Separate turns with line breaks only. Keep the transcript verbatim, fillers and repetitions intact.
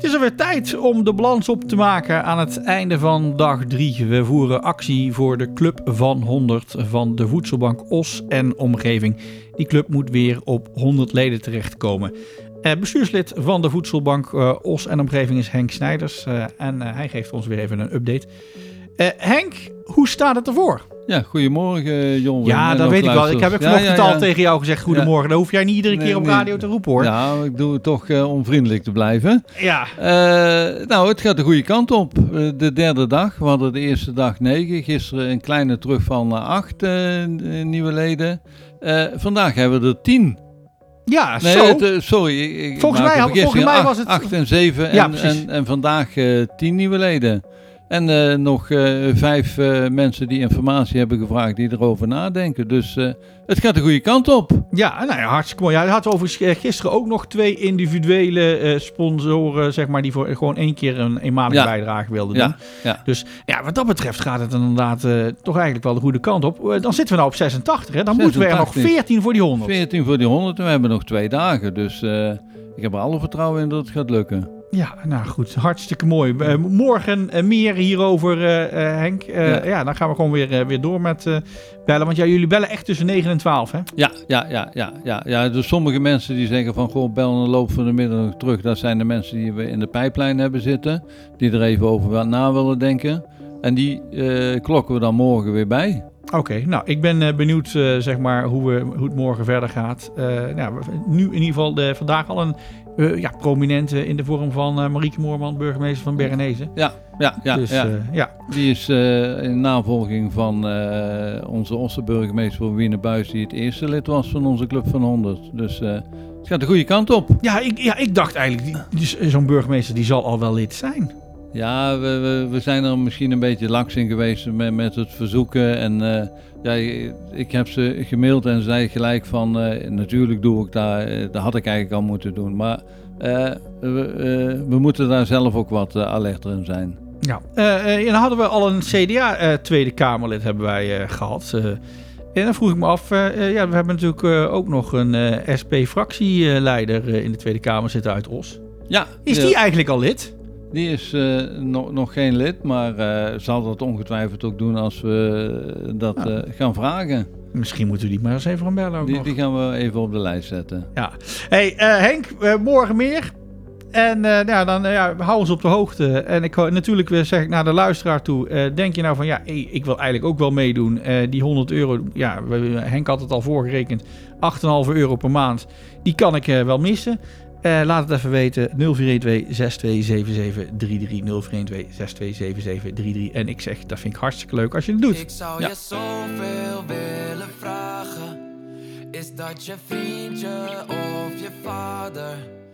is er weer tijd om de balans op te maken aan het einde van dag drie. We voeren actie voor de Club van honderd van de Voedselbank Os en omgeving. Die club moet weer op honderd leden terechtkomen. Uh, bestuurslid van de Voedselbank uh, Os en omgeving is Henk Snijders. Uh, en uh, hij geeft ons weer even een update. Uh, Henk, hoe staat het ervoor?
Ja, goedemorgen Jon.
Ja, dat weet ik wel. Ik heb ook vanochtend ja, ja, ja. al tegen jou gezegd goedemorgen. Ja. Dat hoef jij niet iedere
nee,
keer op
nee.
radio te roepen hoor.
Ja, ik doe het toch uh, om vriendelijk te blijven.
Ja.
Uh, nou, het gaat de goede kant op. Uh, de derde dag. We hadden de eerste dag negen. Gisteren een kleine terugval naar acht uh, nieuwe leden. Uh, vandaag hebben we er tien.
Ja,
nee,
zo.
Het, uh, sorry. Ik,
volgens, mij, volgens mij was het...
acht en zeven
ja,
en, en, en vandaag uh, tien nieuwe leden. En uh, nog uh, vijf uh, mensen die informatie hebben gevraagd die erover nadenken. Dus uh, het gaat de goede kant op.
Ja, nou ja, hartstikke mooi. Ja, je had overigens gisteren ook nog twee individuele uh, sponsoren, zeg maar, die voor gewoon één keer een eenmalige ja. bijdrage wilden doen.
Ja. Ja.
Dus ja, wat dat betreft gaat het inderdaad uh, toch eigenlijk wel de goede kant op. Uh, dan zitten we nou op zesentachtig, hè? Dan zesentachtig. Moeten we er nog veertien voor die honderd.
veertien voor die honderd en we hebben nog twee dagen. Dus uh, ik heb er alle vertrouwen in dat het gaat lukken.
Ja, nou goed, hartstikke mooi. Uh, morgen uh, meer hierover, uh, uh, Henk. Uh, ja. ja, dan gaan we gewoon weer, uh, weer door met uh, bellen. Want ja, jullie bellen echt tussen negen en twaalf, hè?
Ja, ja, ja, ja, ja, ja. Dus sommige mensen die zeggen van, goh, bel in de loop van de middag terug. Dat zijn de mensen die we in de pijplijn hebben zitten. Die er even over na willen denken. En die uh, klokken we dan morgen weer bij.
Oké, okay, nou, ik ben uh, benieuwd uh, zeg maar hoe, we, hoe het morgen verder gaat. Uh, nou, nu in ieder geval de, vandaag al een uh, ja, prominente in de vorm van uh, Marieke Moorman, burgemeester van Bergenese.
Ja, ja, ja.
Dus,
ja.
Uh, ja.
Die is uh, in navolging van uh, onze Osse-burgemeester van Wienerbuis, die het eerste lid was van onze Club van honderd. Dus uh, het gaat de goede kant op.
Ja, ik, ja, ik dacht eigenlijk, die, die, zo'n burgemeester die zal al wel lid zijn.
Ja, we, we, we zijn er misschien een beetje laks in geweest met, met het verzoeken. En uh, ja, ik heb ze gemaild en zei gelijk van, uh, natuurlijk doe ik dat, uh, dat had ik eigenlijk al moeten doen. Maar uh, we, uh, we moeten daar zelf ook wat uh, alerter in zijn.
Ja, uh, en dan hadden we al een C D A uh, Tweede Kamerlid hebben wij uh, gehad. Uh, en dan vroeg ik me af, uh, uh, ja, we hebben natuurlijk uh, ook nog een uh, S P-fractieleider uh, in de Tweede Kamer zitten uit Os.
Ja.
Is die uh, eigenlijk al lid?
Die is uh, no- nog geen lid, maar uh, zal dat ongetwijfeld ook doen als we dat ja. uh, gaan vragen.
Misschien moeten we die maar eens even gaan bellen ook
die,
nog.
Die gaan we even op de lijst zetten.
Ja. Hey uh, Henk, uh, morgen meer. En uh, ja, dan uh, ja, hou ons op de hoogte. En ik natuurlijk uh, zeg ik naar de luisteraar toe. Uh, denk je nou van, ja, hey, ik wil eigenlijk ook wel meedoen. Uh, die honderd euro, ja, we, Henk had het al voorgerekend. acht komma vijf euro per maand. Die kan ik uh, wel missen. Uh, laat het even weten. nul vier een twee zes twee zeven zeven drie drie. nul vier een twee zes twee zeven zeven drie drie. En ik zeg, dat vind ik hartstikke leuk als je het doet.
Ik zou
ja.
je zoveel willen vragen. Is dat je vriendje of je vader?